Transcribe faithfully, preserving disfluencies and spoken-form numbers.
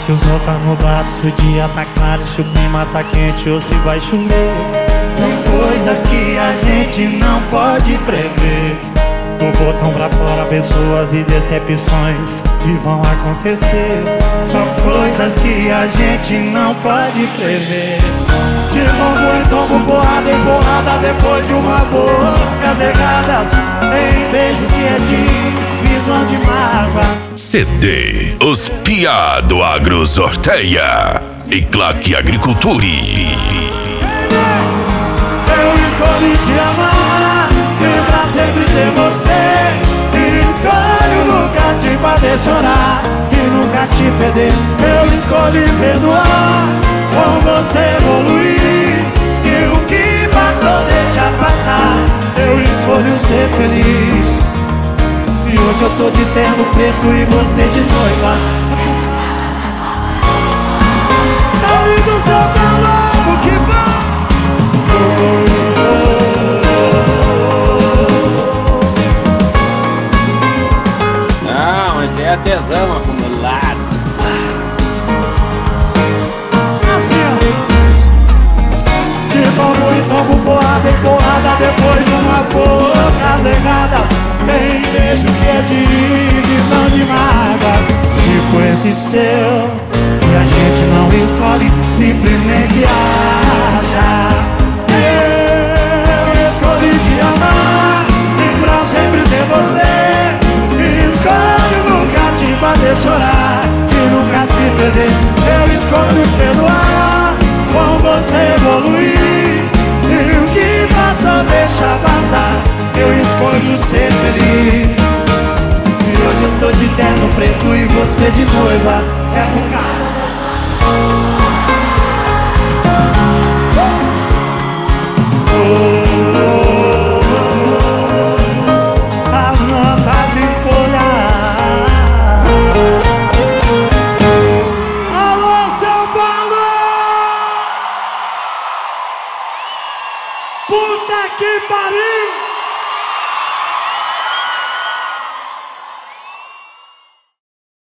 Se o sol tá nublado, se o dia tá claro, se o clima tá quente ou se vai chover. São coisas que a gente não pode prever. Do botão pra fora, pessoas e decepções que vão acontecer. São coisas que a gente não pode prever. De tombo em tombo, porrada em porrada, depois de umas bocas erradas, tem beijo que é de visão de mágoa. C D Os Pia do Agro sorteia e Claque Agriculture. Eu escolhi te amar e pra sempre ter você. E escolho nunca te fazer chorar e nunca te perder. Eu escolhi perdoar, com você evoluir, e o que passou deixa passar. Eu escolho ser feliz. Se hoje eu tô de terno preto e você de noiva, tá lindo o seu calor, que vai. Não, esse é tesão acumulado. Tombo e tombo, porrada e porrada, depois de umas bocas erradas, tem beijo que é de visão de mágoas. Tipo esse seu, que a gente não escolhe, simplesmente acha. Eu escolhi te amar e pra sempre ter você. Escolho nunca te fazer chorar e nunca te perder. Eu escolho perdoar, com você evoluir, e o que passou deixa passar. Eu escolho ser feliz. Se hoje eu tô de terno preto e você de noiva, é por causa oh, as nossas escolhas. Alô, São Paulo! Puta que pariu!